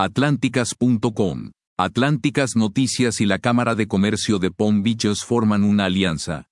Atlánticas.com. Atlánticas Noticias y la Cámara de Comercio de Palm Beaches forman una alianza.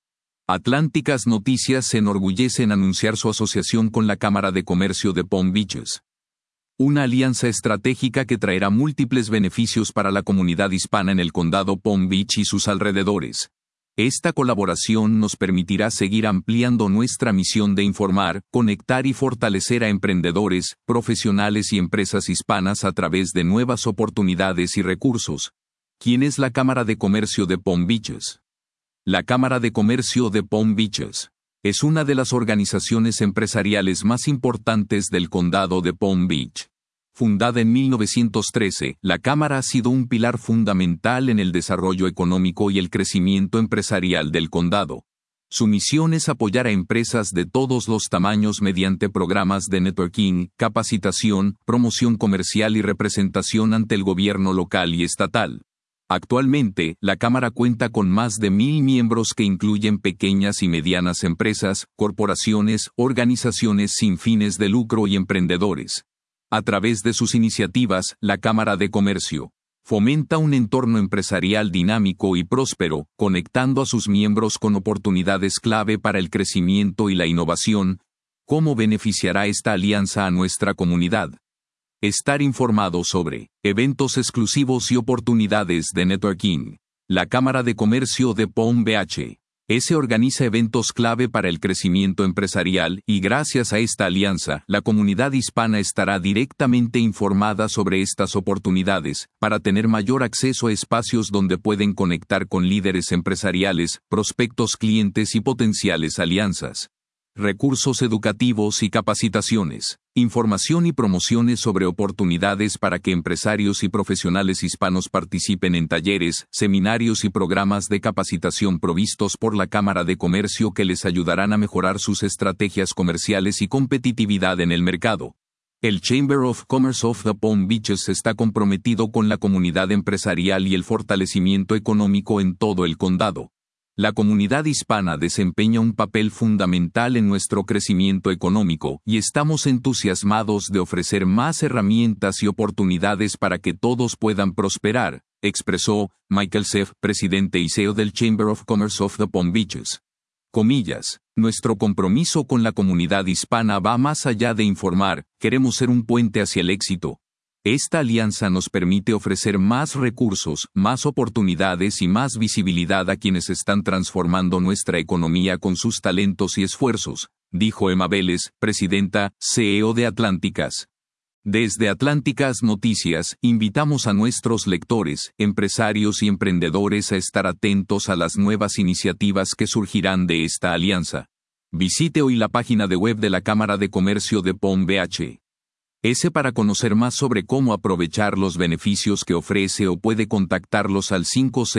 Atlánticas Noticias se enorgullece en anunciar su asociación con la Cámara de Comercio de Palm Beaches. Una alianza estratégica que traerá múltiples beneficios para la comunidad hispana en el condado Palm Beach y sus alrededores. Esta colaboración nos permitirá seguir ampliando nuestra misión de informar, conectar y fortalecer a emprendedores, profesionales y empresas hispanas a través de nuevas oportunidades y recursos. ¿Quién es la Cámara de Comercio de Palm Beaches? La Cámara de Comercio de Palm Beaches es una de las organizaciones empresariales más importantes del condado de Palm Beach. Fundada en 1913, la Cámara ha sido un pilar fundamental en el desarrollo económico y el crecimiento empresarial del condado. Su misión es apoyar a empresas de todos los tamaños mediante programas de networking, capacitación, promoción comercial y representación ante el gobierno local y estatal. Actualmente, la Cámara cuenta con más de 1,000 miembros que incluyen pequeñas y medianas empresas, corporaciones, organizaciones sin fines de lucro y emprendedores. A través de sus iniciativas, la Cámara de Comercio fomenta un entorno empresarial dinámico y próspero, conectando a sus miembros con oportunidades clave para el crecimiento y la innovación. ¿Cómo beneficiará esta alianza a nuestra comunidad? Estar informado sobre eventos exclusivos y oportunidades de networking. La Cámara de Comercio de Palm Beach organiza eventos clave para el crecimiento empresarial y gracias a esta alianza, la comunidad hispana estará directamente informada sobre estas oportunidades, para tener mayor acceso a espacios donde pueden conectar con líderes empresariales, prospectos clientes y potenciales alianzas. Recursos educativos y capacitaciones. Información y promociones sobre oportunidades para que empresarios y profesionales hispanos participen en talleres, seminarios y programas de capacitación provistos por la Cámara de Comercio que les ayudarán a mejorar sus estrategias comerciales y competitividad en el mercado. El Chamber of Commerce of the Palm Beaches está comprometido con la comunidad empresarial y el fortalecimiento económico en todo el condado. La comunidad hispana desempeña un papel fundamental en nuestro crecimiento económico y estamos entusiasmados de ofrecer más herramientas y oportunidades para que todos puedan prosperar, expresó Michael Seff, presidente y CEO del Chamber of Commerce of the Palm Beaches. Comillas, nuestro compromiso con la comunidad hispana va más allá de informar, queremos ser un puente hacia el éxito. Esta alianza nos permite ofrecer más recursos, más oportunidades y más visibilidad a quienes están transformando nuestra economía con sus talentos y esfuerzos, dijo Emma Vélez, presidenta, CEO de Atlánticas. Desde Atlánticas Noticias, invitamos a nuestros lectores, empresarios y emprendedores a estar atentos a las nuevas iniciativas que surgirán de esta alianza. Visite hoy la página de web de la Cámara de Comercio de Palm Beach para conocer más sobre cómo aprovechar los beneficios que ofrece o puede contactarlos al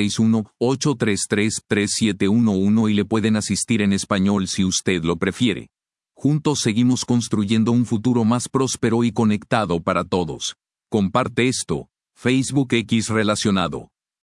561-833-3711 y le pueden asistir en español si usted lo prefiere. Juntos seguimos construyendo un futuro más próspero y conectado para todos. Comparte esto. Facebook X relacionado.